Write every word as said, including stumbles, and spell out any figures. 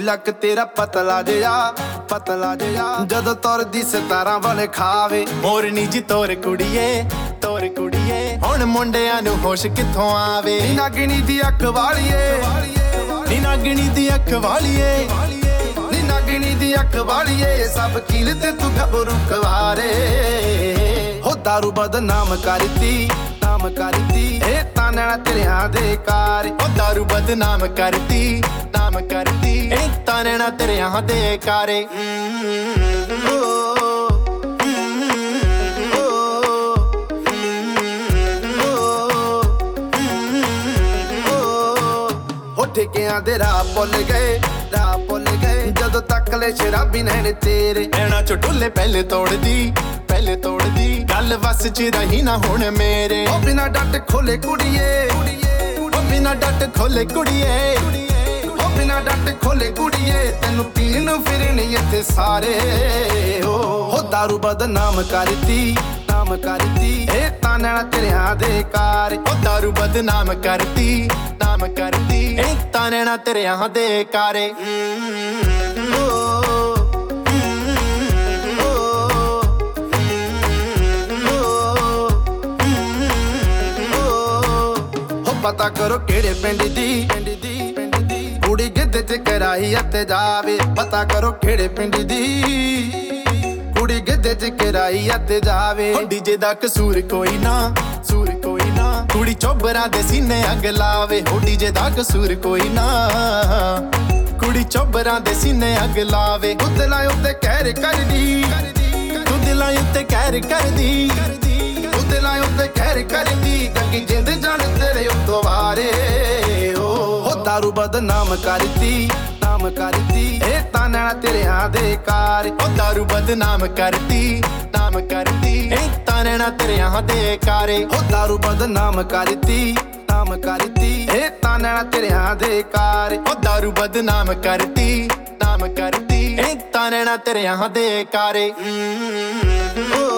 ਲੱਕ ਤੇਰਾ ਪਤਲਾ ਜਿਹਾ ਪਤਲਾ ਜਿਹਾ ਜਦੋਂ ਤੁਰਦੀ ਸਿਤਾਰਾਂ ਵਾਲੇ ਖਾਵੇ ਮੋਰਨੀ ਜੀ ਤੋਰ ਕੁੜੀਏ ਤੋਰ ਕੁੜੀਏ ਹੁਣ ਮੁੰਡਿਆਂ ਨੂੰ ਹੋਸ਼ ਕਿੱਥੋਂ ਆਵੇ ਨੀ ਨਾਗਣੀ ਦੀ ਅੱਖ ਵਾਲੀਏ ਨੀ ਨਾਗਣੀ ਦੀ ਅੱਖ ਵਾਲੀਏ ਨੀ ਨਾਗਣੀ ਦੀ ਅੱਖ ਵਾਲੀਏ ਸਭ ਕੀਲ ਤੇ ਤੂੰ ਗੱਭਰੂ ਕੁਆਰੇ ਹੋ ਦਾਰੂ ਬਦਨਾਮ ਕਰਤੀ ਨਾਮ ਕਰਤੀ ਇਹ ਤਾਂ ਨੈਣਾ ਤੇਰਿਆਂ ਦੇ ਕਾਰ ਉਹ ਦਾਰੂ ਬਦਨਾਮ ਕਰਤੀ ਨਾਮ ਕਰਤੀ ਇਹ ਤਾਂ ਨੈਣਾ ਤੇਰਿਆਂ ਦੇ ਕਾਰੇ ਠੇਕਿਆਂ ਦੇ ਰਾਹ ਭੁੱਲ ਗਏ ਰਾਹ ਭੁੱਲ ਗਏ ਜਦੋਂ ਤੱਕ ਲੈ ਸ਼ਰਾਬੀ ਨੈਣ ਤੇਰੇ ਨੈਣਾ ਚ ਢੁੱਲੇ ਪਹਿਲੇ ਤੋੜਦੀ ਪਹਿਲੇ ਤੋੜਦੀ ਗੱਲ ਵਸ ਚ ਰਹੀ ਨਾ ਹੁਣ ਮੇਰੇ ਉਹ ਬਿਨਾ ਡੱਟ ਖੋਲੇ ਕੁੜੀਏ ਉਹ ਬਿਨਾ ਡੱਟ ਖੋਲੇ ਕੁੜੀਏ ਉਹ ਬਿਨਾ ਡੱਟ ਖੋਲੇ ਕੁੜੀਏ ਤੈਨੂੰ ਪੀਣ ਨੂੰ ਫਿਰਨੀ ਇੱਥੇ ਸਾਰੇ ਹੋ ਦਾਰੂ ਬਦਨਾਮ ਕਰਤੀ ਨਾਮ ਕਰਤੀ ਇਹ ਤਾਂ ਨੈਣਾ ਤੇਰਿਆਂ ਦੇ ਕਾਰ ਉਹ ਦਾਰੂ ਬਦਨਾਮ ਕਰਤੀ ਨਾਮ ਕਰਤੀ ਇਹ ਤਾਂ ਨੈਣਾ ਤੇਰਿਆਂ ਦੇ ਕਾਰੇ ਪਤਾ ਕਰੋ ਕਿਹੜੇ ਪਿੰਡ ਦੀ ਪਿੰਡ ਦੀ ਪਿੰਡ ਦੀ ਕੁੜੀ ਗਿੱਧੇ ਚ ਕਰਾਈ ਅਤੇ ਜਾਵੇ ਪਤਾ ਕਰੋ ਕਿਹੜੇ ਪਿੰਡ ਦੀ ਕੁੜੀ ਗਿੱਧੇ ਚ ਕਰਾਈ ਅਤੇ ਜਾਵੇ ਡੀਜੇ ਦਾ ਕਸੂਰ ਕੋਈ ਨਾ ਸੂਰ ਕੋਈ ਨਾ ਕੁੜੀ ਚੋਬਰਾਂ ਦੇ ਸੀਨੇ ਅੱਗ ਲਾਵੇ ਹੋ ਡੀਜੇ ਦਾ ਕਸੂਰ ਕੋਈ ਨਾ ਕੁੜੀ ਚੋਬਰਾਂ ਦੇ ਸੀਨੇ ਅੱਗ ਲਾਵੇ ਤੂੰ ਦਿਲਾਂ ਉੱਤੇ ਕਹਿਰ ਕਰਦੀ ਤੂੰ ਦਿਲਾਂ ਉੱਤੇ ਕਹਿਰ ਕਰਦੀ ਤੂੰ ਦਿਲਾਂ ਉੱਤੇ ਕਹਿਰ ਕਰਦੀ ਗੰਗੀ ਜਿੰਦ ਜਾਣ ਤੇਰੇ ਉੱਤੋਂ ਵਾਰੇ ਹੋ ਦਾਰੂ ਬਦਨਾਮ ਕਰਤੀ ਨਾਮ ਕਰਤੀ ਇਹ ਤਾਂ ਨੈਣਾ ਤੇਰਿਆਂ ਦੇ ਕਾਰ ਉਹ ਦਾਰੂ ਬਦਨਾਮ ਕਰਤੀ ਨਾਮ ਕਰਤੀ ਇਹ ਤਾਂ ਨੈਣਾ ਤੇਰਿਆਂ ਦੇ ਕਾਰੇ ਉਹ ਦਾਰੂ ਬਦਨਾਮ ਕਰਤੀ ਨਾਮ ਕਰਤੀ ਇਹ ਤਾਂ ਨੈਣਾ ਤੇਰਿਆਂ ਦੇ ਕਾਰ ਉਹ ਦਾਰੂ ਬਦਨਾਮ ਕਰਤੀ ਨਾਮ ਕਰਤੀ ਇਹ ਤਾਂ ਨੈਣਾ ਤੇਰਿਆਂ ਦੇ ਕਾਰੇ